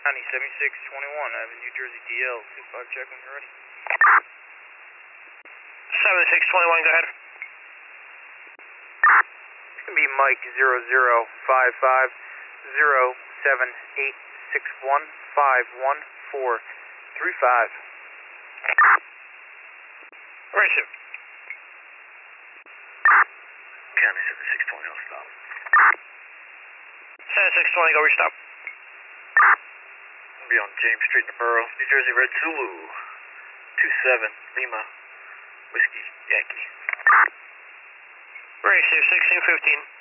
County 7621, I have a New Jersey DL, 25 check when you're ready. 7621, go ahead. It's going to be Mike 00550786151435. Where's you? County 7620, I'll stop. 7620, go where you stop. I'll be on James Street in the Borough, New Jersey, Red Zulu, 27 Lima, Whiskey, Yankee. Where is you? 1615.